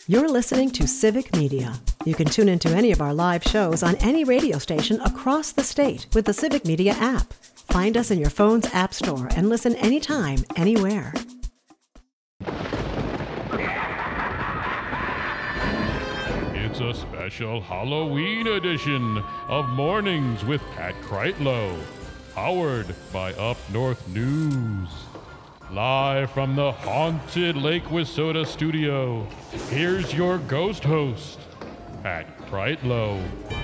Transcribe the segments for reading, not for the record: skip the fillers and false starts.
You're listening to Civic Media. You can tune into any of our live shows on any radio station across the state with the Civic Media app. Find us in your phone's app store and listen anytime, anywhere. It's a special Halloween edition of Mornings with Pat Kreitlow, powered by Up North News. Live from the haunted Lake Wissota studio, here's your ghost host, Pat Kreitlow.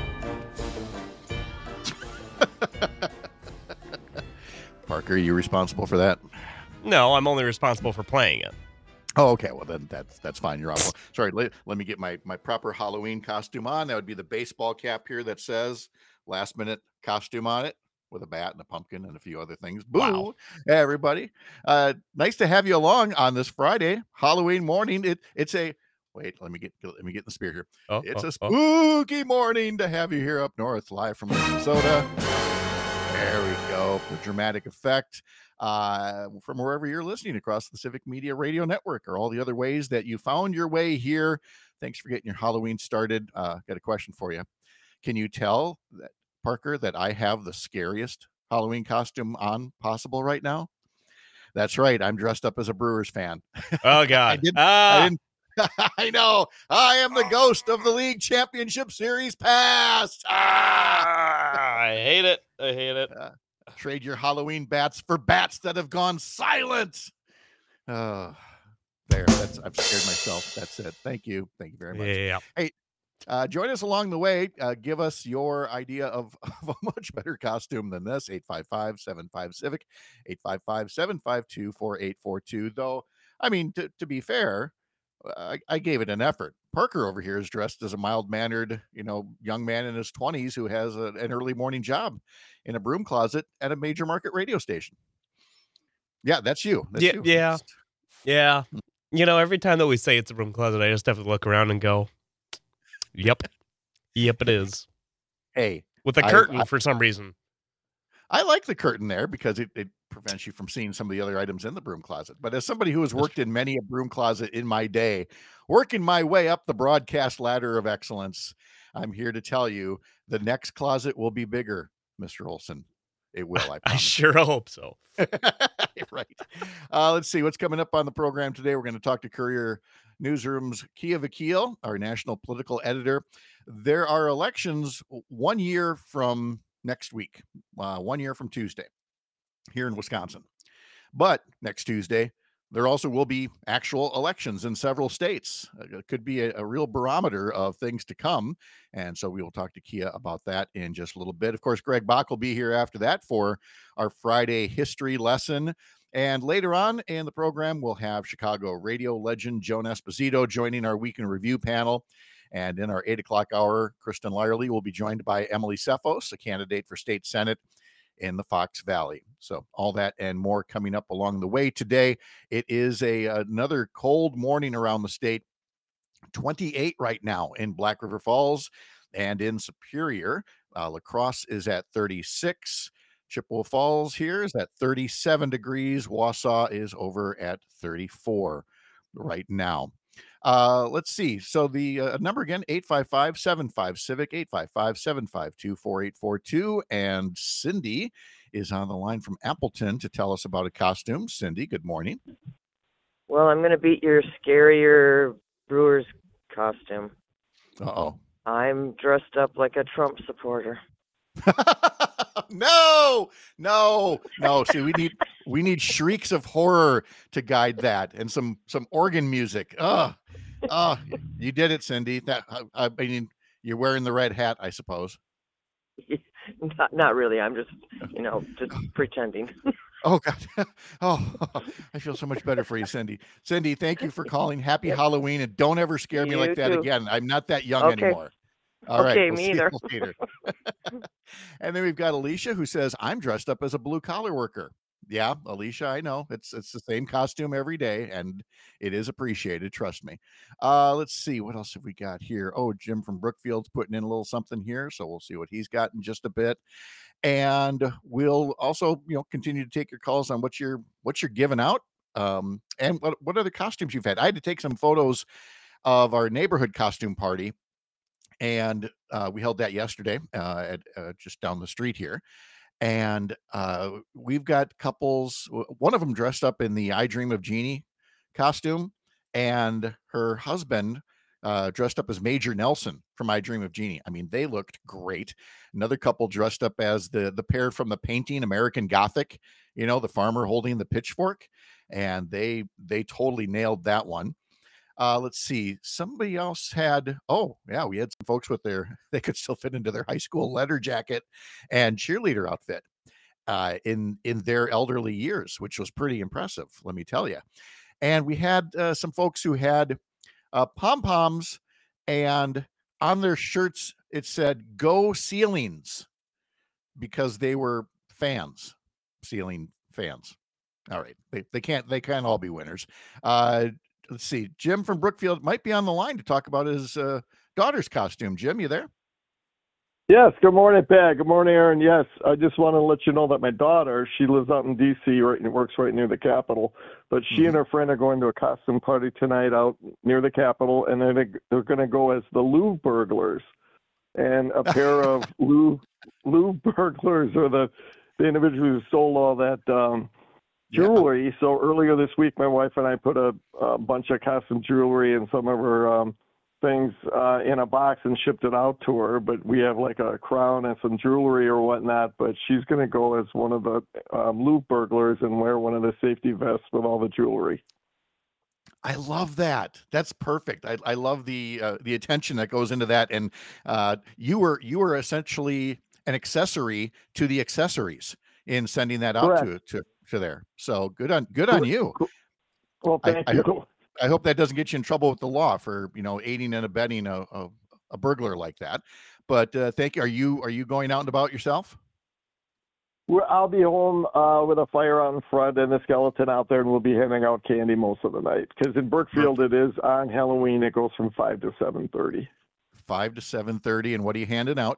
Parker, are you responsible for that? No, I'm only responsible for playing it. Oh, okay. Well, then that's fine. You're off. Sorry, let me get my proper Halloween costume on. That would be the baseball cap here that says last minute costume on it with a bat and a pumpkin and a few other things. Boo! Wow. Hey, everybody. Nice to have you along on this Friday, Halloween morning. It's a wait. Let me get in the spirit here. It's a spooky morning to have you here up north, live from Minnesota. There we go. The dramatic effect from wherever you're listening across the Civic Media Radio Network or all the other ways that you found your way here. Thanks for getting your Halloween started. Got a question for you. Can you tell that, Parker, that I have the scariest Halloween costume on possible right now? That's right. I'm dressed up as a Brewers fan. Oh, God. I didn't. I know. I am the ghost of the League Championship Series past. I hate it. Trade your Halloween bats for bats that have gone silent. There. I've scared myself. That's it. Thank you. Thank you very much. Yeah. Hey, join us along the way. Give us your idea of a much better costume than this. 855-75-CIVIC, 855-752-4842. Though, I mean, to be fair, I gave it an effort. Parker over here is dressed as a mild-mannered, young man in his 20s who has an early morning job in a broom closet at a major market radio station. Yeah, that's you. That's you. Yeah. Every time that we say it's a broom closet, I just have to look around and go, yep, it is. Hey. With a curtain for some reason. I like the curtain there because it prevents you from seeing some of the other items in the broom closet. But as somebody who has worked in many a broom closet in my day, working my way up the broadcast ladder of excellence, I'm here to tell you the next closet will be bigger, Mr. Olson. It will, I promise. I sure hope so. Right. Let's see what's coming up on the program today. We're going to talk to Courier Newsroom's Kia Vakil, our national political editor. There are elections 1 year from next week, 1 year from Tuesday here in Wisconsin. But next Tuesday, there also will be actual elections in several states. It could be a real barometer of things to come. And so we will talk to Kia about that in just a little bit. Of course, Greg Bach will be here after that for our Friday history lesson. And later on in the program, we'll have Chicago radio legend Joan Esposito joining our Week in Review panel. And in our 8 o'clock hour, Kristen Lyerly will be joined by Emily Cephos, a candidate for state senate in the Fox Valley. So all that and more coming up along the way today. It is another cold morning around the state. 28 right now in Black River Falls and in Superior. La Crosse is at 36. Chippewa Falls here is at 37 degrees. Wausau is over at 34 right now. Let's see. So the number again, 855-75-CIVIC, 855-752-4842. And Cindy is on the line from Appleton to tell us about a costume. Cindy, good morning. Well, I'm going to beat your scarier Brewers costume. Uh-oh. I'm dressed up like a Trump supporter. No. See, we need shrieks of horror to guide that, and some organ music. You did it, Cindy. That I mean, you're wearing the red hat, I suppose. Not really. I'm just, just pretending. Oh God. I feel so much better for you, Cindy. Cindy, thank you for calling. Happy Halloween, and don't ever scare me like that again. I'm not that young anymore. All right. Okay, We'll me see either. you later. And then we've got Alicia who says, I'm dressed up as a blue collar worker. Yeah, Alicia, I know. It's the same costume every day, and it is appreciated. Trust me. Let's see. What else have we got here? Oh, Jim from Brookfield's putting in a little something here, so we'll see what he's got in just a bit. And we'll also, continue to take your calls on what you're giving out, and what other costumes you've had. I had to take some photos of our neighborhood costume party, and we held that yesterday at just down the street here. And we've got couples. One of them dressed up in the "I Dream of Jeannie" costume, and her husband dressed up as Major Nelson from "I Dream of Jeannie." I mean, they looked great. Another couple dressed up as the pair from the painting American Gothic. You know, the farmer holding the pitchfork, and they totally nailed that one. Let's see. Somebody else had, oh, yeah, we had some folks with they could still fit into their high school leather jacket and cheerleader outfit in their elderly years, which was pretty impressive, let me tell you. And we had some folks who had pom-poms, and on their shirts it said "Go Ceilings" because they were fans, ceiling fans. All right. They can't all be winners. Let's see. Jim from Brookfield might be on the line to talk about his daughter's costume. Jim, you there? Yes. Good morning, Pat. Good morning, Aaron. Yes, I just want to let you know that my daughter, she lives out in D.C. Works right near the Capitol, but she and her friend are going to a costume party tonight out near the Capitol, and they're going to go as the Louvre burglars, and a pair of Louvre burglars are the individuals who stole all that jewelry. Yeah. So earlier this week, my wife and I put a bunch of costume jewelry and some of her things in a box and shipped it out to her. But we have like a crown and some jewelry or whatnot. But she's going to go as one of the Louvre burglars and wear one of the safety vests with all the jewelry. I love that. That's perfect. I love the attention that goes into that. And you were essentially an accessory to the accessories in sending that out to there. So good on you. Well, thank you. I hope that doesn't get you in trouble with the law for, aiding and abetting a burglar like that. But thank you. Are you going out and about yourself? I'll be home with a fire out in front and a skeleton out there, and we'll be handing out candy most of the night. Because in Brookfield, it is on Halloween. It goes from 5 to 7:30. 5 to 7:30, and what are you handing out?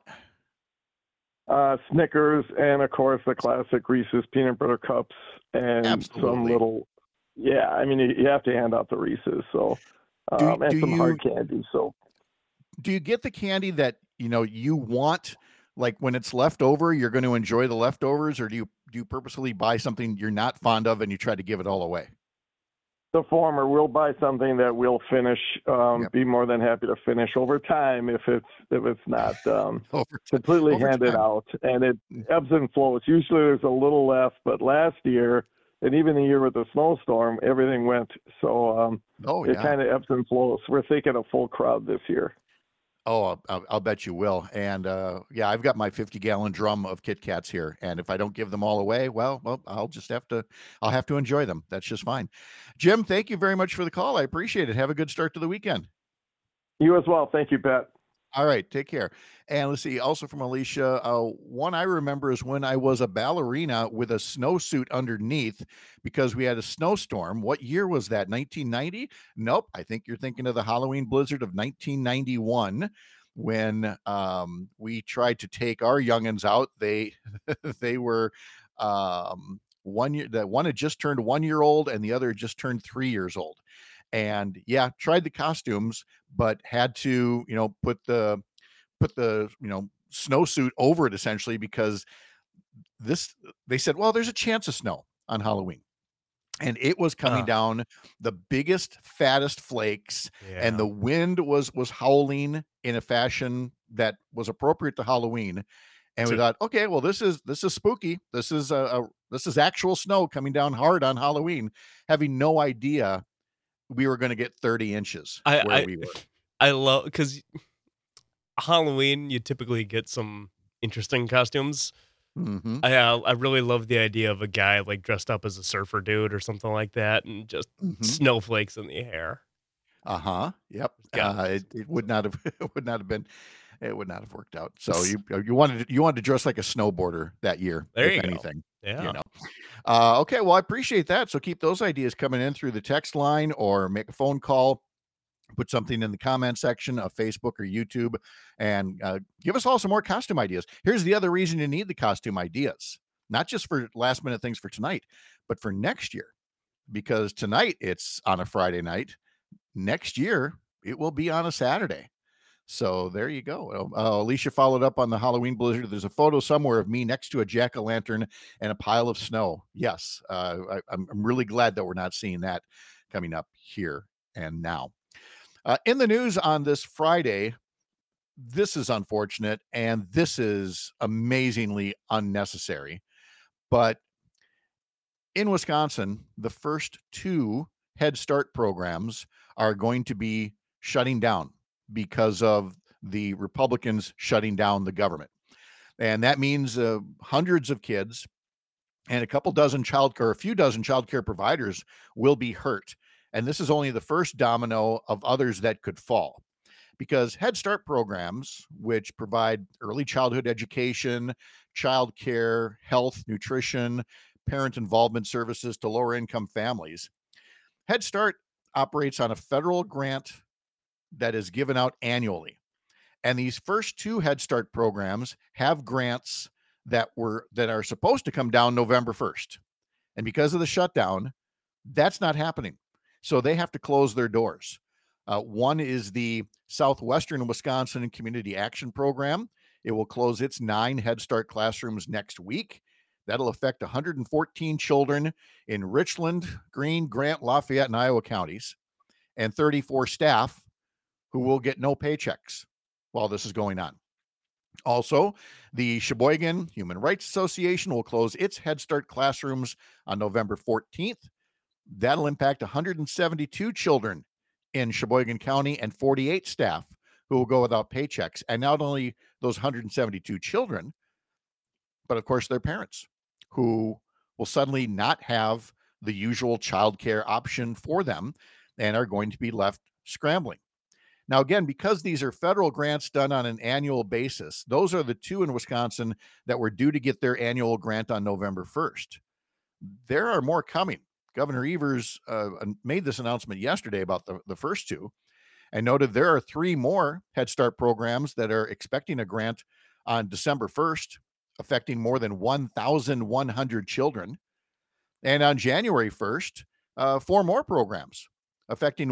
Snickers, and of course the classic Reese's peanut butter cups, and Absolutely. Some little, yeah. I mean, you have to hand out the Reese's, so and some hard candy. So, do you get the candy that you want? Like when it's left over, you're going to enjoy the leftovers, or do you purposely buy something you're not fond of and you try to give it all away? The former. We'll buy something that we'll finish. Be more than happy to finish over time if it's not completely handed out, and it ebbs and flows. Usually there's a little left, but last year and even the year with the snowstorm, everything went. So it kind of ebbs and flows. We're thinking a full crowd this year. Oh, I'll bet you will. And I've got my 50-gallon drum of Kit Kats here, and if I don't give them all away, well, I'll have to enjoy them. That's just fine. Jim, thank you very much for the call. I appreciate it. Have a good start to the weekend. You as well. Thank you, Pat. All right, take care. And let's see, also from Alicia, one I remember is when I was a ballerina with a snowsuit underneath because we had a snowstorm. What year was that? 1990? Nope. I think you're thinking of the Halloween blizzard of 1991 when we tried to take our youngins out. They were 1 year. That one had just turned 1 year old and the other had just turned 3 years old. And tried the costumes, but had to, put the snowsuit over it essentially because they said, well, there's a chance of snow on Halloween. And it was coming down the biggest, fattest flakes, and the wind was howling in a fashion that was appropriate to Halloween. And we thought, okay, well, this is spooky. This is actual snow coming down hard on Halloween, having no idea we were going to get 30 inches we were. I love, because Halloween, you typically get some interesting costumes. Mm-hmm. I really love the idea of a guy like dressed up as a surfer dude or something like that, and just snowflakes in the hair. Yep. It would not have worked out. So you wanted to dress like a snowboarder that year. There you anything. Go. Yeah. Okay. Well, I appreciate that. So keep those ideas coming in through the text line or make a phone call. Put something in the comment section of Facebook or YouTube, and give us all some more costume ideas. Here's the other reason you need the costume ideas, not just for last minute things for tonight, but for next year, because tonight it's on a Friday night. Next year it will be on a Saturday. So there you go. Alicia followed up on the Halloween blizzard. There's a photo somewhere of me next to a jack-o'-lantern and a pile of snow. Yes, I'm really glad that we're not seeing that coming up here and now. In the news on this Friday, this is unfortunate and this is amazingly unnecessary. But in Wisconsin, the first 2 Head Start programs are going to be shutting down because of the Republicans shutting down the government. And that means hundreds of kids and a few dozen childcare providers will be hurt. And this is only the first domino of others that could fall. Because Head Start programs, which provide early childhood education, childcare, health, nutrition, parent involvement services to lower income families, Head Start operates on a federal grant that is given out annually. And these first 2 Head Start programs have grants that are supposed to come down November 1st. And because of the shutdown, that's not happening. So they have to close their doors. One is the Southwestern Wisconsin Community Action Program. It will close its 9 Head Start classrooms next week. That'll affect 114 children in Richland, Greene, Grant, Lafayette, and Iowa counties, and 34 staff who will get no paychecks while this is going on. Also, the Sheboygan Human Rights Association will close its Head Start classrooms on November 14th. That'll impact 172 children in Sheboygan County and 48 staff who will go without paychecks. And not only those 172 children, but of course their parents who will suddenly not have the usual childcare option for them and are going to be left scrambling. Now, again, because these are federal grants done on an annual basis, those are the 2 in Wisconsin that were due to get their annual grant on November 1st. There are more coming. Governor Evers made this announcement yesterday about the first 2 and noted there are 3 more Head Start programs that are expecting a grant on December 1st, affecting more than 1,100 children. And on January 1st, 4 more programs affecting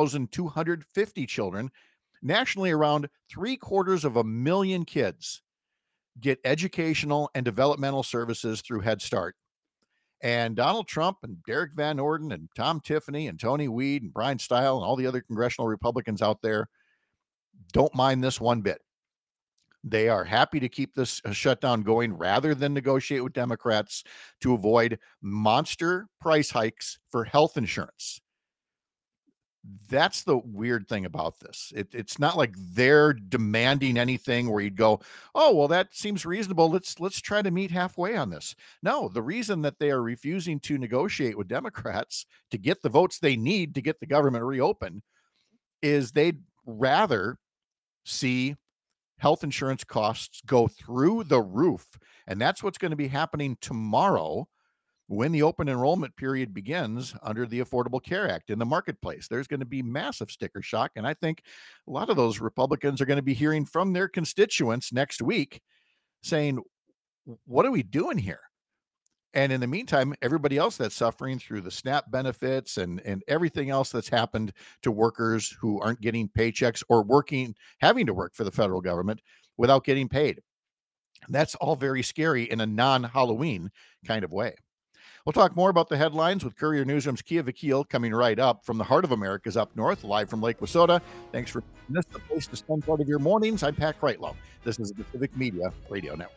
1,250 children. Nationally, around 750,000 kids get educational and developmental services through Head Start. And Donald Trump and Derek Van Orden and Tom Tiffany and Tony Weed and Brian Stile and all the other congressional Republicans out there don't mind this one bit. They are happy to keep this shutdown going rather than negotiate with Democrats to avoid monster price hikes for health insurance. That's the weird thing about this. It's not like they're demanding anything where you'd go, oh, well, that seems reasonable. Let's try to meet halfway on this. No, the reason that they are refusing to negotiate with Democrats to get the votes they need to get the government reopened is they'd rather see health insurance costs go through the roof. And that's what's going to be happening tomorrow when the open enrollment period begins under the Affordable Care Act in the marketplace. There's going to be massive sticker shock. And I think a lot of those Republicans are going to be hearing from their constituents next week saying, what are we doing here? And in the meantime, everybody else that's suffering through the SNAP benefits and everything else that's happened to workers who aren't getting paychecks or having to work for the federal government without getting paid. That's all very scary in a non-Halloween kind of way. We'll talk more about the headlines with Courier Newsroom's Kia Vakil coming right up from the heart of America's up north, live from Lake Wissota. Thanks for this, the place to spend part of your mornings. I'm Pat Kreitlow. This is the Civic Media Radio Network.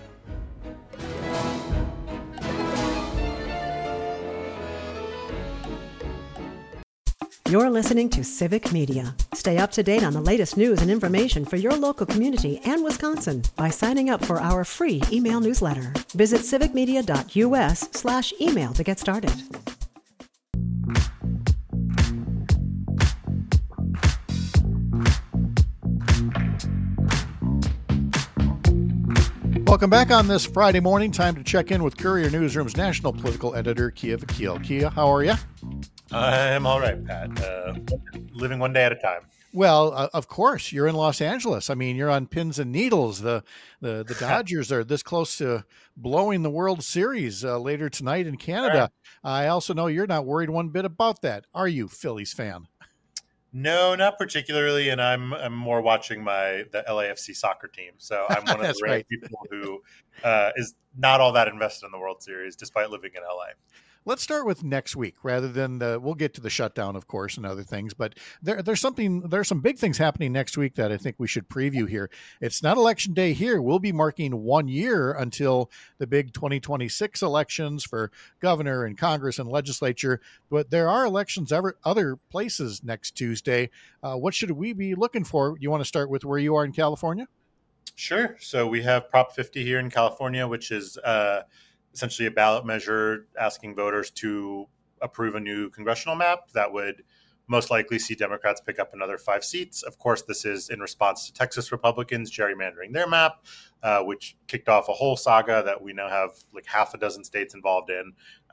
You're listening to Civic Media. Stay up to date on the latest news and information for your local community and Wisconsin by signing up for our free email newsletter. Visit civicmedia.us/email to get started. Welcome back on this Friday morning. Time to check in with Courier Newsroom's national political editor, Kia Vakil. Kia, how are you? I'm all right, Pat. Living one day at a time. Well, of course, you're in Los Angeles. I mean, you're on pins and needles. The Dodgers are this close to blowing the World Series later tonight in Canada. Right. I also know you're not worried one bit about that. Are you, Phillies fan? No, not particularly, and I'm more watching the LAFC soccer team. So I'm one of That's the rare right. people who is not all that invested in the World Series, despite living in LA. Let's start with next week rather than we'll get to the shutdown, of course, and other things. But there's some big things happening next week that I think we should preview here. It's not election day here. We'll be marking 1 year until the big 2026 elections for governor and Congress and legislature. But there are elections other places next Tuesday. What should we be looking for? You want to start with where you are in California? Sure. So we have Prop 50 here in California, which is essentially a ballot measure asking voters to approve a new congressional map that would most likely see Democrats pick up another 5 seats. Of course, this is in response to Texas Republicans gerrymandering their map, which kicked off a whole saga that we now have like half a dozen states involved in.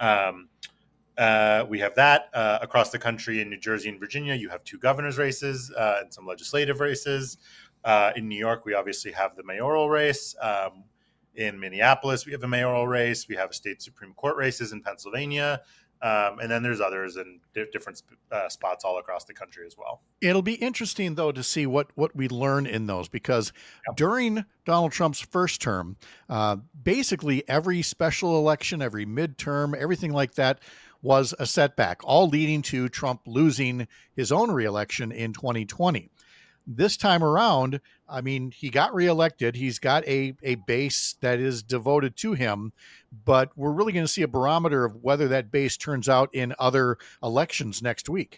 We have that across the country. In New Jersey and Virginia, you have 2 governors' races and some legislative races. In New York, we obviously have the mayoral race. In Minneapolis, we have a mayoral race. We have state Supreme Court races in Pennsylvania. And then there's others in different spots all across the country as well. It'll be interesting, though, to see what we learn in those, because during Donald Trump's first term, basically every special election, every midterm, everything like that was a setback, all leading to Trump losing his own reelection in 2020. This time around, I mean, he got reelected. He's got a base that is devoted to him, but we're really going to see a barometer of whether that base turns out in other elections next week.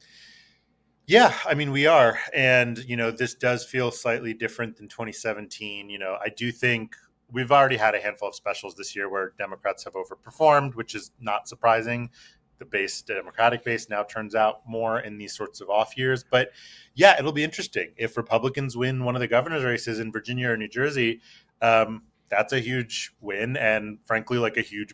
Yeah, I mean, we are. And, this does feel slightly different than 2017. I do think we've already had a handful of specials this year where Democrats have overperformed, which is not surprising. The Democratic base now turns out more in these sorts of off years. But yeah, it'll be interesting. If Republicans win one of the governor's races in Virginia or New Jersey, that's a huge win. And frankly, like a huge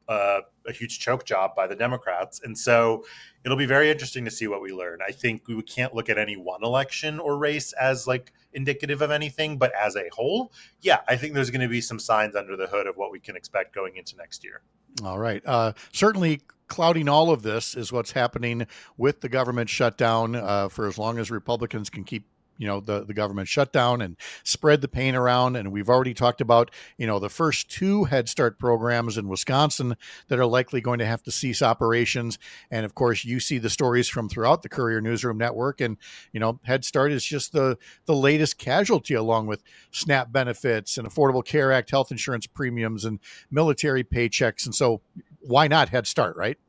choke job by the Democrats. And so it'll be very interesting to see what we learn. I think we can't look at any one election or race as like indicative of anything, but as a whole, yeah, I think there's going to be some signs under the hood of what we can expect going into next year. All right. Certainly clouding all of this is what's happening with the government shutdown for as long as Republicans can keep the government shutdown and spread the pain around. And we've already talked about, the first 2 Head Start programs in Wisconsin that are likely going to have to cease operations. And of course, you see the stories from throughout the Courier Newsroom Network. And, Head Start is just the latest casualty, along with SNAP benefits and Affordable Care Act health insurance premiums and military paychecks. And so why not Head Start, right?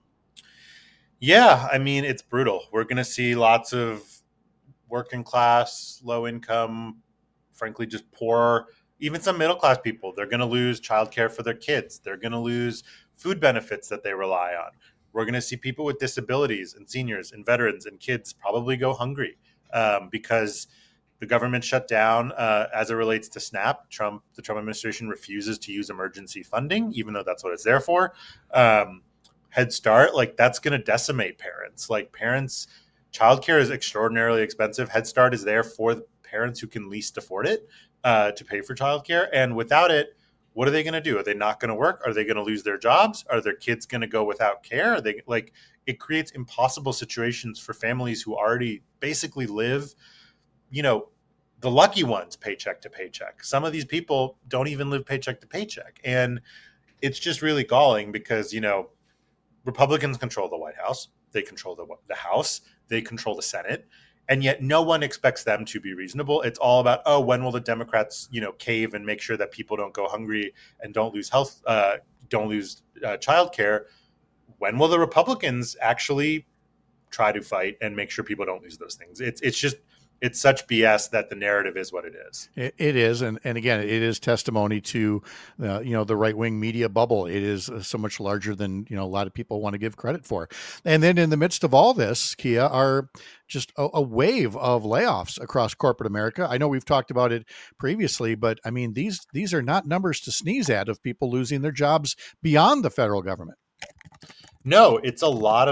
Yeah, I mean, it's brutal. We're going to see lots of working class, low income, frankly, just poor, even some middle class people. They're going to lose childcare for their kids. They're going to lose food benefits that they rely on. We're going to see people with disabilities and seniors and veterans and kids probably go hungry because the government shut down as it relates to SNAP. The Trump administration refuses to use emergency funding, even though that's what it's there for. Head Start, that's going to decimate parents. Childcare is extraordinarily expensive. Head Start is there for the parents who can least afford it to pay for childcare. And without it, what are they going to do? Are they not going to work? Are they going to lose their jobs? Are their kids going to go without care? It creates impossible situations for families who already basically live, the lucky ones, paycheck to paycheck. Some of these people don't even live paycheck to paycheck. And it's just really galling because, Republicans control the White House. They control the House. They control the Senate. And yet no one expects them to be reasonable. It's all about, when will the Democrats, cave and make sure that people don't go hungry and don't lose health, don't lose childcare. When will the Republicans actually try to fight and make sure people don't lose those things? It's such BS that the narrative is what it is. It is. And again, it is testimony to, the right-wing media bubble. It is so much larger than, a lot of people want to give credit for. And then in the midst of all this, Kia, are just a wave of layoffs across corporate America. I know we've talked about it previously, but I mean, these are not numbers to sneeze at of people losing their jobs beyond the federal government. No, it's a lot of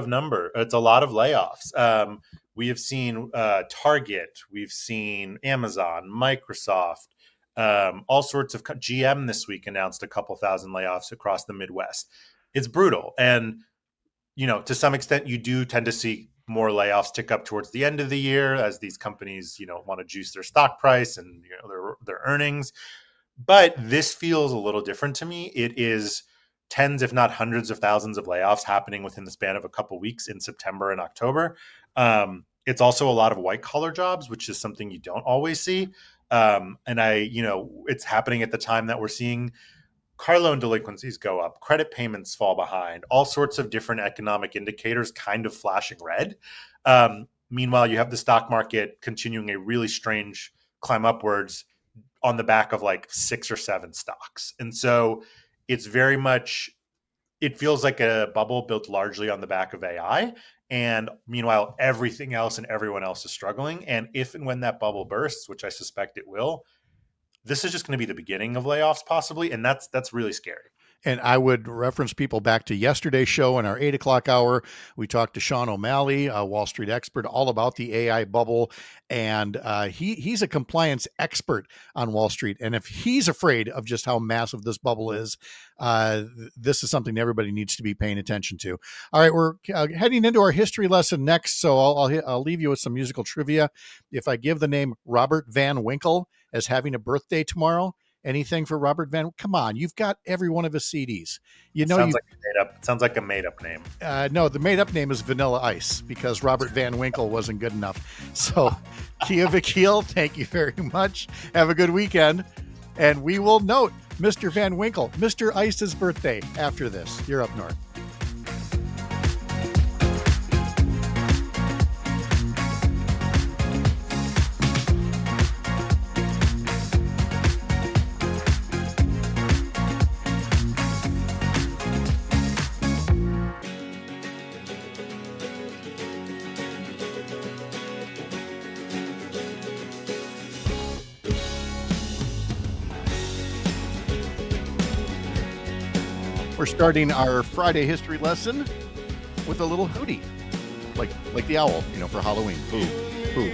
layoffs. We have seen Target, we've seen Amazon, Microsoft, all sorts of GM this week announced a couple thousand layoffs across the Midwest. It's brutal. And, to some extent, you do tend to see more layoffs tick up towards the end of the year as these companies, want to juice their stock price and their earnings. But this feels a little different to me. It is tens, if not hundreds of thousands of layoffs happening within the span of a couple weeks in September and October. It's also a lot of white collar jobs, which is something you don't always see. And it's happening at the time that we're seeing car loan delinquencies go up, credit payments fall behind, all sorts of different economic indicators kind of flashing red. Meanwhile, you have the stock market continuing a really strange climb upwards on the back of like 6 or 7 stocks. And so it's very much, it feels like a bubble built largely on the back of AI. And meanwhile, everything else and everyone else is struggling. And if and when that bubble bursts, which I suspect it will, this is just going to be the beginning of layoffs possibly. And that's really scary. And I would reference people back to yesterday's show in our 8 o'clock hour. We talked to Sean O'Malley, a Wall Street expert, all about the AI bubble. And he's a compliance expert on Wall Street. And if he's afraid of just how massive this bubble is, this is something everybody needs to be paying attention to. All right, we're heading into our history lesson next. So I'll leave you with some musical trivia. If I give the name Robert Van Winkle as having a birthday tomorrow, anything for Robert Van? Come on, you've got every one of his CDs. Sounds like a made up name. No, the made up name is Vanilla Ice because Robert Van Winkle wasn't good enough. So, Kia Vakil, thank you very much. Have a good weekend, and we will note Mr. Van Winkle, Mr. Ice's birthday after this. You're up north. We're starting our Friday history lesson with a little hootie, like the owl, for Halloween. Hoo.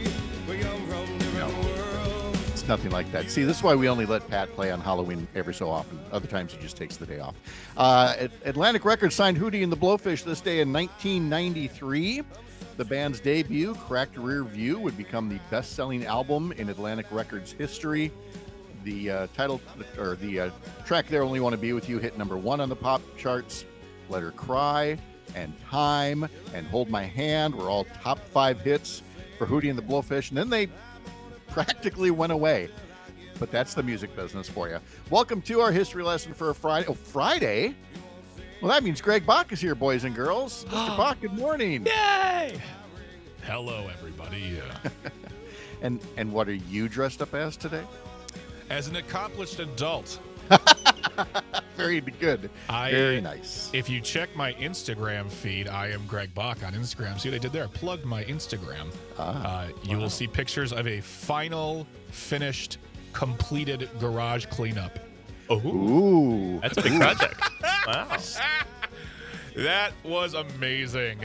No, it's nothing like that. See, this is why we only let Pat play on Halloween every so often. Other times he just takes the day off. Atlantic Records signed Hootie and the Blowfish this day in 1993. The band's debut, Cracked Rear View, would become the best-selling album in Atlantic Records history. The track "There Only Want to Be With You" hit number 1 on the pop charts. "Let Her Cry" and "Time" and "Hold My Hand" were all top 5 hits for Hootie and the Blowfish, and then they practically went away. But that's the music business for you. Welcome to our history lesson for a Friday. Oh, Friday? Well, that means Greg Bach is here, boys and girls. Mr. Bach, good morning. Yay! Hello, everybody. And what are you dressed up as today? As an accomplished adult. Very good. Very nice. If you check my Instagram feed, I am Greg Bach on Instagram. See what I did there? I plugged my Instagram. You will see pictures of a final, finished, completed garage cleanup. Ooh. That's a big project. Wow. That was amazing.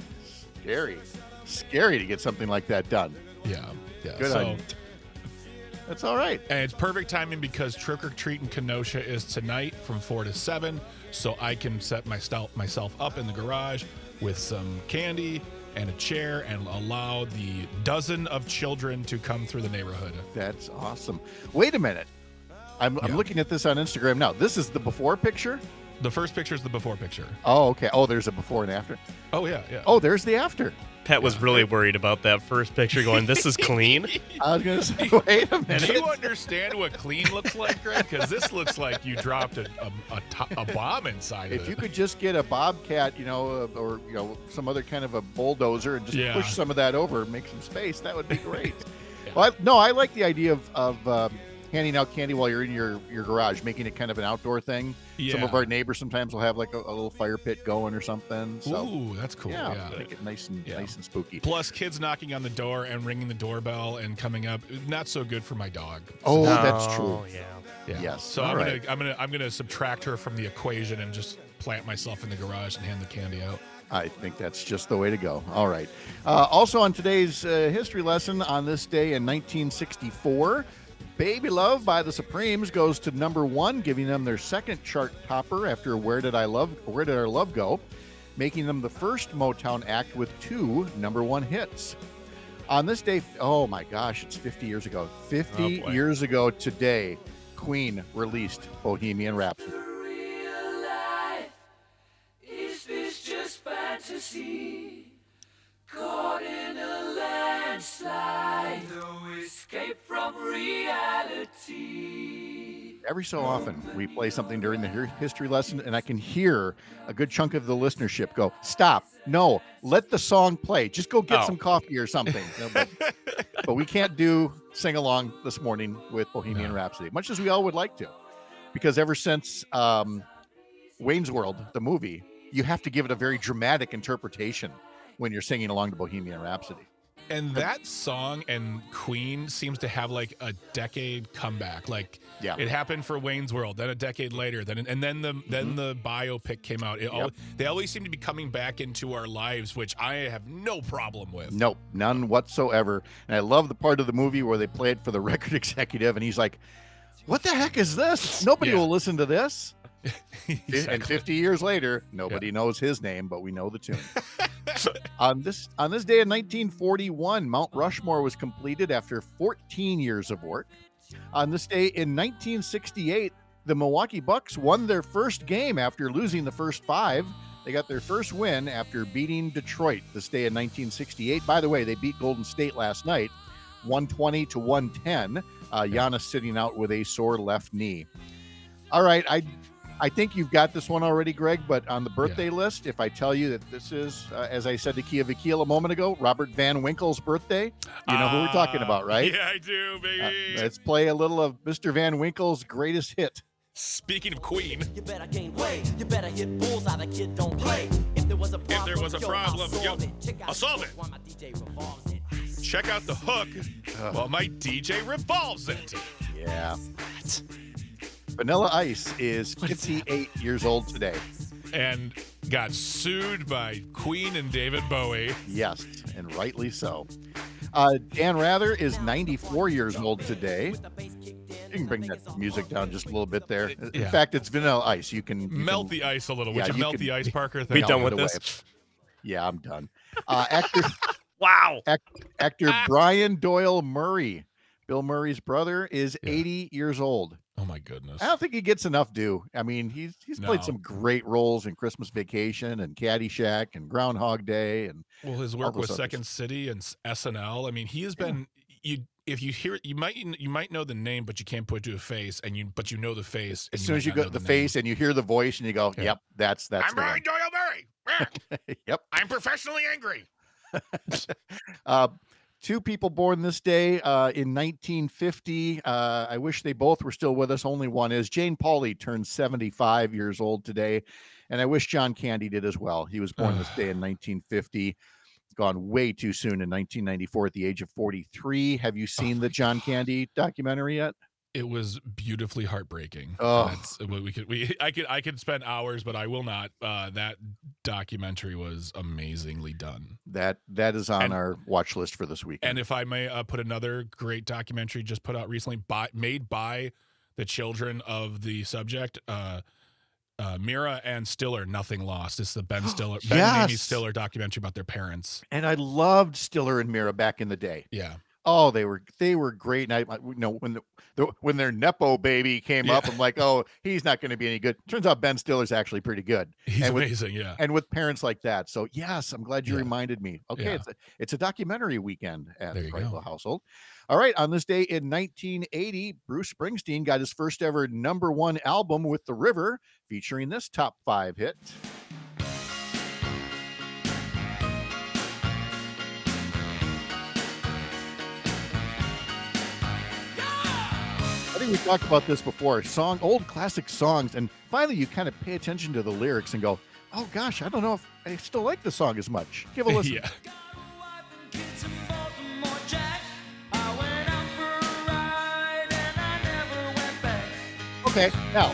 Scary to get something like that done. Yeah. Good on you. That's all right. And it's perfect timing because Trick or Treat in Kenosha is tonight from 4 to 7. So I can set myself up in the garage with some candy and a chair and allow the dozen of children to come through the neighborhood. That's awesome. Wait a minute. I'm looking at this on Instagram now. This is the before picture? The first picture is the before picture. Oh, okay. Oh, there's a before and after. Oh, yeah. Oh, there's the after. Pat was really worried about that first picture going, this is clean. I was going to say, wait a minute. Do you understand what clean looks like, Greg? Because this looks like you dropped a bomb inside of it. If you could just get a Bobcat, or some other kind of a bulldozer and just push some of that over and make some space, that would be great. Well, I like the idea of handing out candy while you're in your garage, making it kind of an outdoor thing. Yeah. Some of our neighbors sometimes will have like a little fire pit going or something. So, ooh, that's cool. Yeah, make it nice and spooky. Plus, kids knocking on the door and ringing the doorbell and coming up, not so good for my dog. Oh, that's true. Yeah. Yes. So I'm gonna subtract her from the equation and just plant myself in the garage and hand the candy out. I think that's just the way to go. All right. Also on today's history lesson, on this day in 1964, Baby Love by the Supremes goes to number 1, giving them their second chart topper after Where Did Our Love Go? making them the first Motown act with 2 #1 hits. On this day, oh my gosh, it's 50 years ago. 50 years ago today, Queen released Bohemian Rhapsody. Real life, is this just fantasy? Caught in a landslide, no escape from reality. Every so often, we play something during the history lesson, and I can hear a good chunk of the listenership go, "Stop! No, let the song play. Just go get some coffee or something." But we can't do sing along this morning with Bohemian Rhapsody, much as we all would like to, because ever since Wayne's World, the movie, you have to give it a very dramatic interpretation when you're singing along to Bohemian Rhapsody. And that song and Queen seems to have like a decade comeback. Like it happened for Wayne's World, then a decade later, then the biopic came out. They always seem to be coming back into our lives, which I have no problem with. Nope, none whatsoever. And I love the part of the movie where they play it for the record executive, and he's like, "What the heck is this? Nobody will listen to this." Exactly. And 50 years later, nobody knows his name, but we know the tune. On this day in 1941, Mount Rushmore was completed after 14 years of work. On this day in 1968, the Milwaukee Bucks won their first game after losing the first 5. They got their first win after beating Detroit this day in 1968. By the way, they beat Golden State last night, 120-110. Giannis sitting out with a sore left knee. All right, I think you've got this one already, Greg, but on the birthday list, if I tell you that this is, as I said to Kia Vakil a moment ago, Robert Van Winkle's birthday, you know who we're talking about, right? Yeah, I do, baby. Let's play a little of Mr. Van Winkle's greatest hit. Speaking of Queen. You better gain weight. You better hit bulls out. The kid don't play. If there was a problem, I'll solve it. Check out the hook while my DJ revolves it. Yeah. Vanilla Ice is 58 years old today. And got sued by Queen and David Bowie. Yes, and rightly so. Dan Rather is 94 years old today. You can bring that music down just a little bit there. In fact, it's Vanilla Ice. You can melt the ice a little. Would you melt the ice, Parker? Be done with this. Yeah, I'm done. Actor. Wow. Actor Brian Doyle Murray, Bill Murray's brother, is 80 years old. Oh my goodness! I don't think he gets enough due. I mean, he's played some great roles in Christmas Vacation and Caddyshack and Groundhog Day, and his work with Second City and SNL. I mean, he has been. If you hear it, you might know the name, but you can't put it to a face, but you know the face. As soon as you go the face and you hear the voice, and you go, "Yep, that's." I'm Brian Doyle Murray. Yep. I'm professionally angry. 2 people born this day in 1950. I wish they both were still with us. Only one is. Jane Pauley turned 75 years old today, and I wish John Candy did as well. He was born this day in 1950. Gone way too soon in 1994 at the age of 43. Have you seen the John Candy documentary yet? It was beautifully heartbreaking. Oh, I could spend hours, but I will not. That documentary was amazingly done. That is on our watch list for this weekend. And if I may put another great documentary just put out recently, made by the children of the subject, Mira and Stiller, Nothing Lost. It's the Ben Stiller, Ben and Amy Stiller documentary about their parents. And I loved Stiller and Mira back in the day. Yeah. Oh, they were great. And when their Nepo baby came up, I'm like, oh, he's not going to be any good. Turns out Ben Stiller's actually pretty good. He's amazing, yeah. And with parents like that. So yes, I'm glad you reminded me. Okay, it's a documentary weekend at the Crichlow household. All right, on this day in 1980, Bruce Springsteen got his first ever #1 album with The River, featuring this top 5 hit. I think we talked about this before. Old classic songs, and finally you kind of pay attention to the lyrics and go, oh gosh, I don't know if I still like the song as much. Give a listen. Yeah. Okay, now.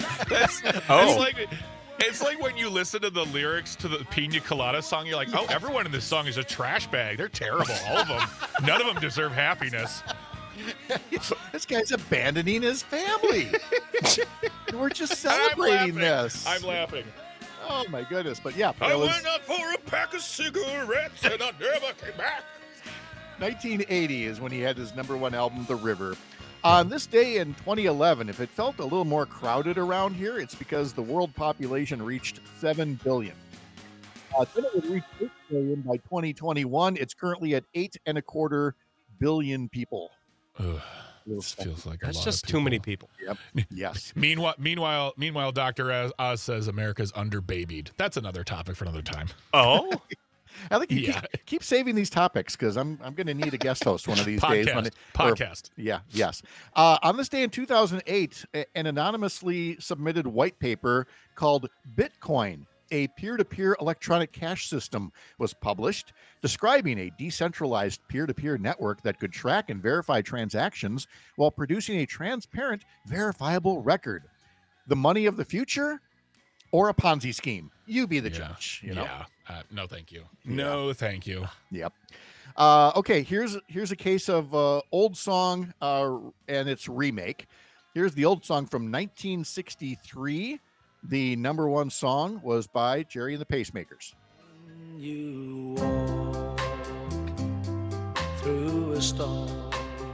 It's like when you listen to the lyrics to the Pina Colada song, you're like, oh, everyone in this song is a trash bag. They're terrible, all of them. None of them deserve happiness. This guy's abandoning his family. We're just celebrating this. I'm laughing. Oh my goodness! But yeah, I that was went out for a pack of cigarettes and I never came back. 1980 is when he had his #1 album, The River. On this day in 2011, if it felt a little more crowded around here, it's because the world population reached 7 billion. Then it would reach 8 billion by 2021. It's currently at 8.25 billion people. Ugh, this feels like a That's lot just of too many people. people. Yep. Yes. Meanwhile, Dr. Oz says America's underbabied. That's another topic for another time. Oh, I think you keep saving these topics because I'm going to need a guest host one of these days. Podcast. Yes. On this day in 2008, an anonymously submitted white paper called Bitcoin, a peer-to-peer electronic cash system, was published, describing a decentralized peer-to-peer network that could track and verify transactions while producing a transparent, verifiable record. The money of the future or a Ponzi scheme? You be the judge. You know? Yeah. No, thank you. No, thank you. Yep. Okay, here's a case of old song and its remake. Here's the old song from 1963. The #1 song was by Jerry and the Pacemakers. You walk through a storm,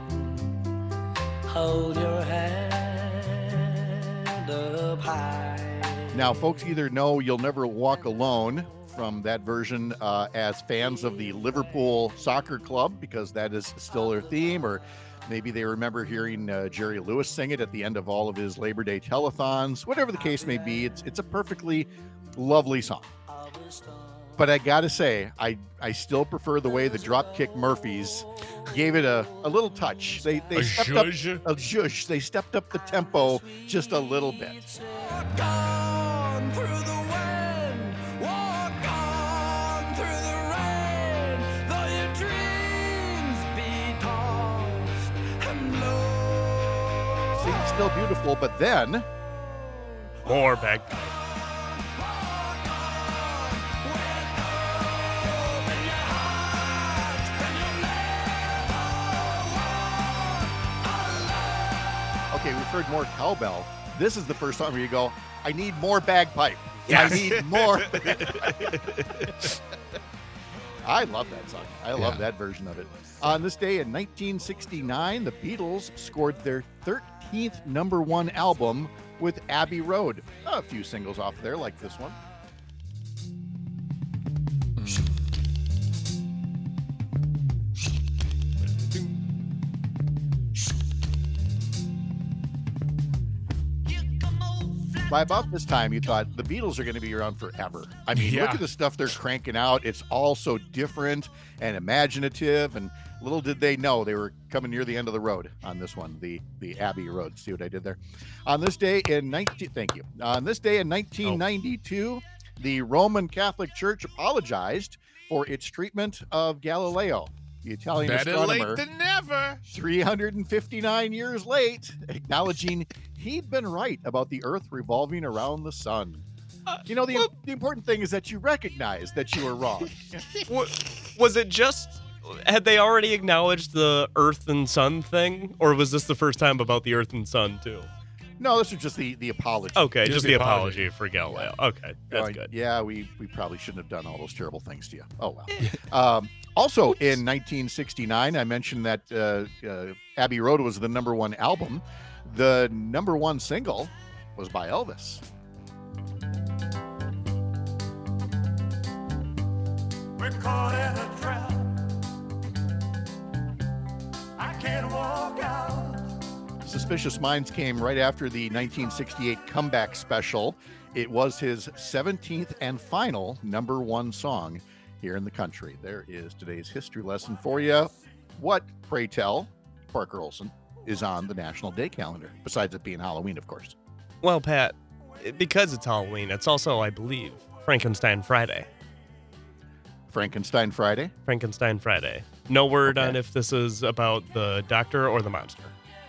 hold your head up high. Now, folks either know You'll Never Walk Alone from that version as fans of the Liverpool Soccer Club, because that is still their theme, or maybe they remember hearing Jerry Lewis sing it at the end of all of his Labor Day telethons. Whatever the case may be, it's a perfectly lovely song. But I gotta say, I still prefer the way the Dropkick Murphys gave it a little touch. They stepped up a zhuzh. They stepped up the tempo just a little bit. Walk on through the wind, walk on through the rain, though your dreams be tossed and low. Singing's still beautiful, but then more bagpipe. Okay, we've heard more cowbell. This is the first time where you go, I need more bagpipe. Yes. I need more. I love that song. I love that version of it. On this day in 1969, the Beatles scored their 13th #1 album with Abbey Road. A few singles off there, like this one. By about this time, you thought the Beatles are going to be around forever. I mean, look at the stuff they're cranking out. It's all so different and imaginative. And little did they know they were coming near the end of the road on this one, the Abbey Road. See what I did there? On this day in 1992, the Roman Catholic Church apologized for its treatment of Galileo, the Italian astronomer. Better late than never. 359 years late, acknowledging he'd been right about the Earth revolving around the sun. You know, the important thing is that you recognize that you were wrong. Was it just, had they already acknowledged the Earth and Sun thing, or was this the first time about the Earth and Sun too? No, this was just the apology. Okay, just the apology for Galileo. Okay, that's good. Yeah, we probably shouldn't have done all those terrible things to you. Oh, well. Also, in 1969, I mentioned that Abbey Road was the #1 album. The #1 single was by Elvis. We're caught in a trap. I can't walk out. Suspicious Minds came right after the 1968 comeback special. It was his 17th and final #1 song here in the country. There is today's history lesson for you. What, pray tell, Parker Olson, is on the National Day calendar, besides it being Halloween, of course? Well, Pat, because it's Halloween, it's also, I believe, Frankenstein Friday. Frankenstein Friday? Frankenstein Friday. No word on if this is about the doctor or the monster.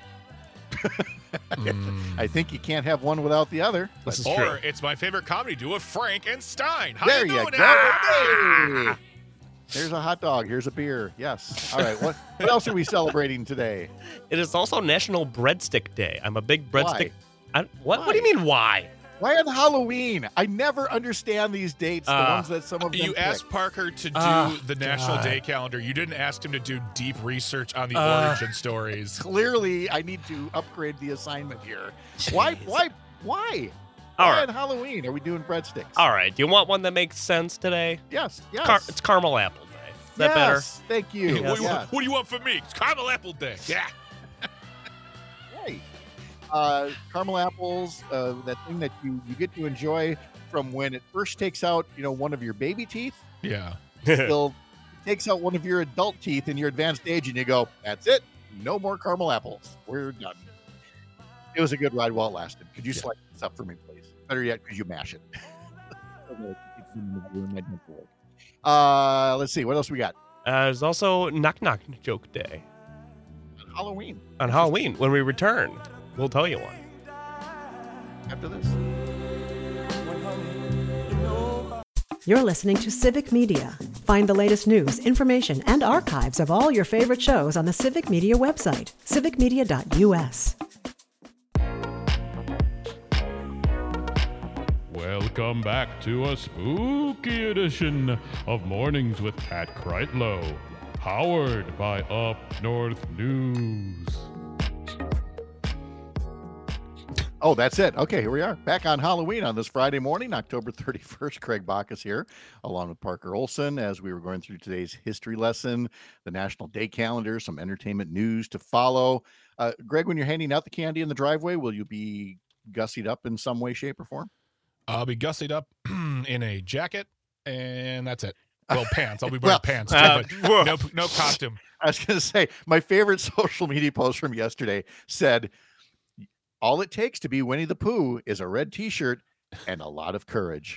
I think you can't have one without the other. This is or true. it's my favorite comedy duo, Frankenstein. How There you you doing, go. everybody? Hey! There's a hot dog. Here's a beer. Yes. All right. What else are we celebrating today? It is also National Breadstick Day. I'm a big breadstick. Why? What do you mean, why? Why on Halloween? I never understand these dates. The ones that some of them You pick. asked Parker to do the National Day calendar. You didn't ask him to do deep research on the origin stories. Clearly, I need to upgrade the assignment here. Why? Why? Why? All Why right. on Halloween are we doing breadsticks? All right. Do you want one that makes sense today? Yes. Yes. It's caramel apple day. Is that better? Yes, thank you. What, do you Yes. want, what do you want from me? It's caramel apple day. Yeah. Right. Caramel apples, that thing that you get to enjoy from when it first takes out, one of your baby teeth, Yeah. till it takes out one of your adult teeth in your advanced age, and you go, that's it. No more caramel apples. We're done. It was a good ride while it lasted. Could you select this up for me, please? Better yet, could you mash it? Let's see. What else we got? There's also Knock Knock Joke Day. Halloween. On Halloween, when we return, we'll tell you one. After this. You're listening to Civic Media. Find the latest news, information, and archives of all your favorite shows on the Civic Media website, civicmedia.us. Welcome back to a spooky edition of Mornings with Pat Kreitlow, powered by Up North News. Oh, that's it. Okay, here we are. Back on Halloween on this Friday morning, October 31st. Craig Bacchus here, along with Parker Olson, as we were going through today's history lesson, the National Day calendar, some entertainment news to follow. Greg, when you're handing out the candy in the driveway, will you be gussied up in some way, shape, or form? I'll be gussied up in a jacket, and that's it. Well, pants. I'll be wearing pants, too, but no costume. I was going to say, my favorite social media post from yesterday said, all it takes to be Winnie the Pooh is a red T-shirt and a lot of courage.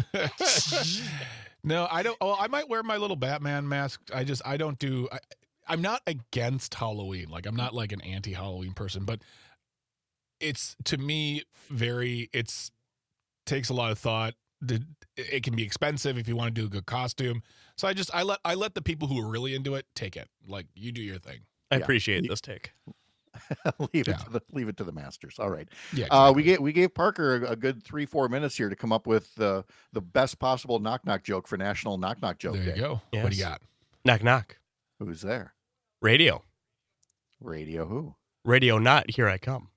No, I don't. Oh, I might wear my little Batman mask. I don't do. I'm not against Halloween. Like, I'm not like an anti-Halloween person, but it's, to me, takes a lot of thought. It can be expensive if you want to do a good costume. So I let the people who are really into it take it. Like, you do your thing. I appreciate this take. leave it to the masters. All right. Yeah. Exactly. We gave Parker a good 3-4 minutes here to come up with the best possible knock knock joke for National Knock Knock Joke There you Day. go. Yes. What do you got? Knock knock. Who's there? Radio. Radio who? Radio not. Here I come.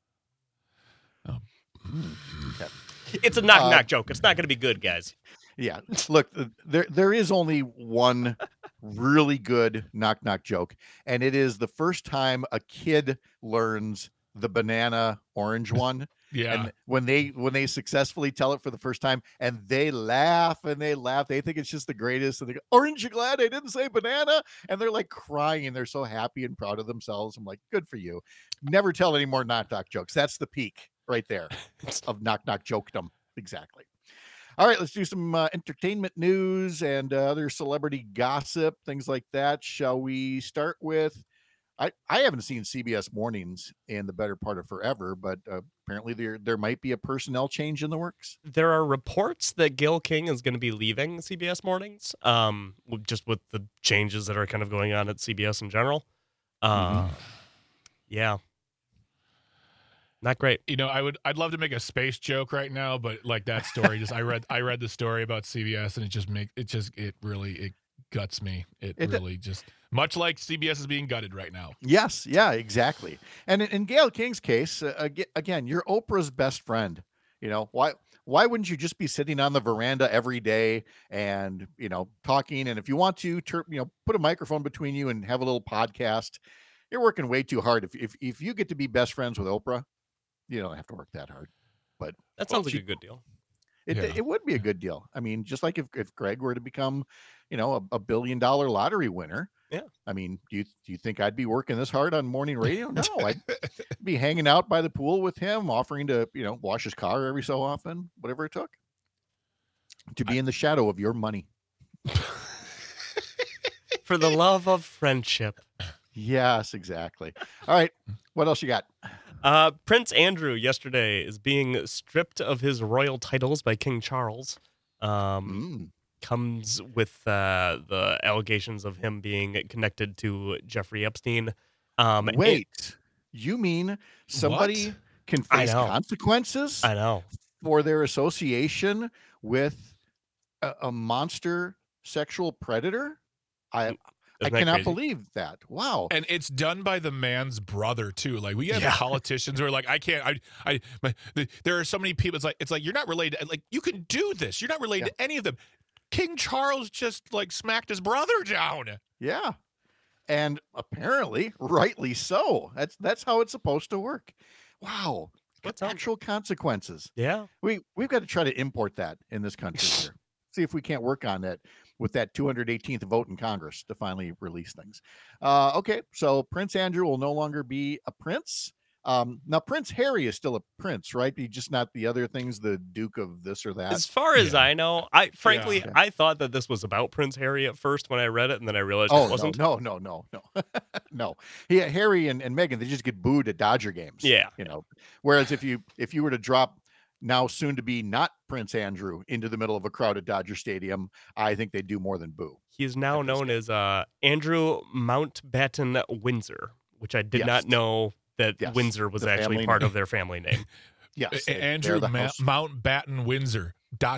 Okay. It's a knock knock joke. It's not going to be good, guys. Yeah. Look, there is only one really good knock knock joke, and it is the first time a kid learns the banana orange one. Yeah. And when they successfully tell it for the first time, and they laugh, they think it's just the greatest. And they go, "Aren't you glad I didn't say banana?" And they're like crying. They're so happy and proud of themselves. I'm like, good for you. Never tell any more knock knock jokes. That's the peak right there of knock knock jokedom. Exactly. All right, let's do some entertainment news and other celebrity gossip, things like that. Shall we start with? I haven't seen CBS Mornings in the better part of forever, but apparently there might be a personnel change in the works. There are reports that Gil King is going to be leaving CBS Mornings, just with the changes that are kind of going on at CBS in general. Yeah. Not great. You know, I'd love to make a space joke right now, but like that story, just I read the story about CBS, and it really guts me. It really just, much like CBS is being gutted right now. Yes, yeah, exactly. And in Gayle King's case, again, you're Oprah's best friend. You know, why wouldn't you just be sitting on the veranda every day and, talking? And if you want to, put a microphone between you and have a little podcast. You're working way too hard. If you get to be best friends with Oprah, you don't have to work that hard. But that sounds like a good deal. It would be a good deal. I mean, just like if Greg were to become, a $1 billion lottery winner. Yeah. I mean, do you think I'd be working this hard on morning radio? No, I'd be hanging out by the pool with him, offering to, wash his car every so often, whatever it took to be in the shadow of your money. For the love of friendship. Yes, exactly. All right. What else you got? Prince Andrew yesterday is being stripped of his royal titles by King Charles. Comes with the allegations of him being connected to Jeffrey Epstein. Wait, you mean somebody can face consequences? I know. for their association with a monster sexual predator. I Isn't that cannot crazy? believe that. Wow. And it's done by the man's brother too. Like we have politicians who are like, I can't. There are so many people. It's like you're not related. Like you can do this. You're not related to any of them. King Charles just like smacked his brother down. Yeah. And apparently, rightly so. That's how it's supposed to work. Wow. What's up? Actual consequences. Yeah. We've got to try to import that in this country here. See if we can't work on that with that 218th vote in Congress to finally release things. Okay, so Prince Andrew will no longer be a prince. Now Prince Harry is still a prince, right? He's just not the other things, the Duke of this or that. As far as I know, I frankly Yeah. I thought that this was about Prince Harry at first when I read it, and then I realized it wasn't. No. No. Harry and Meghan, they just get booed at Dodger games. Yeah. Whereas if you were to drop now soon to be not Prince Andrew into the middle of a crowded Dodger Stadium, I think they do more than boo. He is now known as Andrew Mountbatten Windsor, which I did not know that Windsor was the actually family part name. of their family name. Yes. Andrew they're the house. Mountbatten Windsor. ...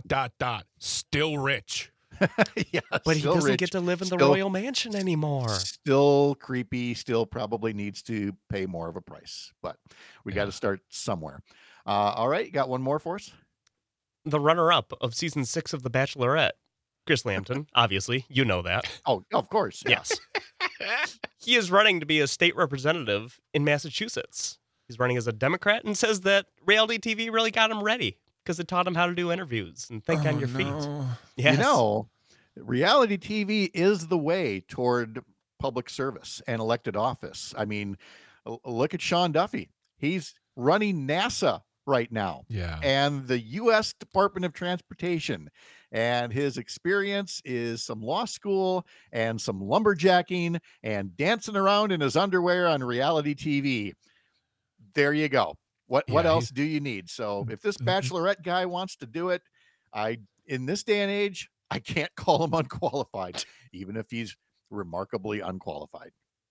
Still rich. Yeah, But he still doesn't rich, get to live in the still- royal mansion anymore. Still creepy, still probably needs to pay more of a price, but we got to start somewhere. All right, you got one more for us? The runner-up of season 6 of The Bachelorette, Chris Lambton, obviously, you know that. Oh, of course. Yeah. Yes. He is running to be a state representative in Massachusetts. He's running as a Democrat and says that reality TV really got him ready because it taught him how to do interviews and think on your feet. Yes. You know, reality TV is the way toward public service and elected office. I mean, look at Sean Duffy. He's running NASA right now. Yeah. And the U.S. Department of Transportation. And his experience is some law school and some lumberjacking and dancing around in his underwear on reality TV. There you go. What else do you need? So if this Bachelorette guy wants to do it, in this day and age, I can't call him unqualified, even if he's remarkably unqualified.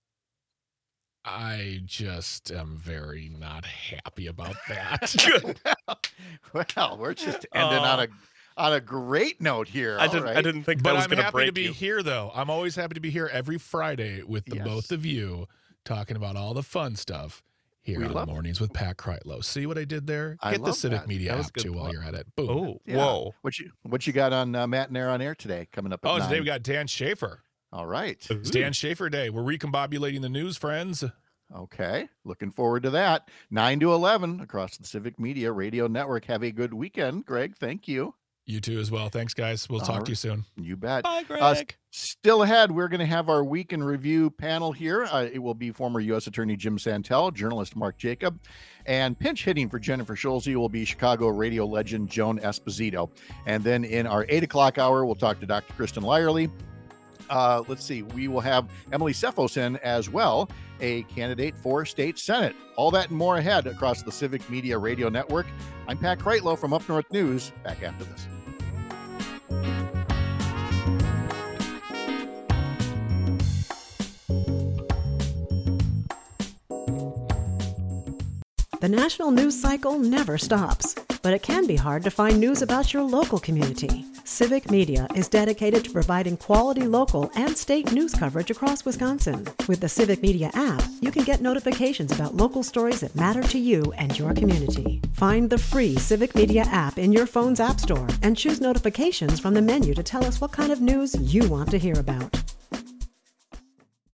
I just am very not happy about that. Well, we're just ending on a great note here. I didn't think But that was I'm going to happy break to be you. here, though. I'm always happy to be here every Friday with the both of you talking about all the fun stuff here We on love the Mornings with Pat Kreitlow. See what I did there? I Get the love Civic that. Media That was app, good too, while plug. you're at it. Boom. Oh, Yeah. whoa. What you got on Matt and Air on Air today coming up at Oh, 9? today we got Dan Schaefer. All right. It's Dan Schaefer Day. We're recombobulating the news, friends. Okay. Looking forward to that. 9 to 11 across the Civic Media Radio Network. Have a good weekend, Greg. Thank you. You too as well. Thanks, guys. We'll talk to you soon. You bet. Bye, Greg. Still ahead, we're going to have our week in review panel here. It will be former U.S. Attorney Jim Santel, journalist Mark Jacob, and pinch hitting for Jennifer Schulze will be Chicago radio legend Joan Esposito. And then in our 8 o'clock hour, we'll talk to Dr. Kristen Lyerly. Let's see, we will have Emily Cephos in as well, a candidate for state senate. All that and more ahead across the Civic Media Radio Network. I'm Pat Kreitlow from Up North News. Back after this. The national news cycle never stops, but it can be hard to find news about your local community. Civic Media is dedicated to providing quality local and state news coverage across Wisconsin. With the Civic Media app, you can get notifications about local stories that matter to you and your community. Find the free Civic Media app in your phone's app store and choose notifications from the menu to tell us what kind of news you want to hear about.